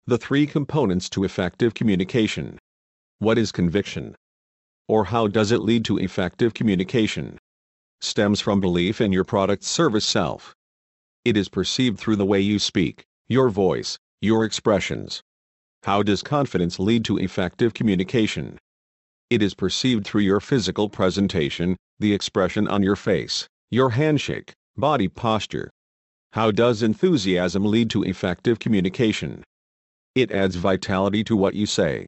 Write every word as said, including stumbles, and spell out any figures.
The three components to effective communication. What is conviction? Or how does it lead to effective communication? Stems from belief in your product service self. It is perceived through the way you speak, your voice, your expressions. How does confidence lead to effective communication? It is perceived through your physical presentation, the expression on your face, your handshake, body posture. How does enthusiasm lead to effective communication? It adds vitality to what you say,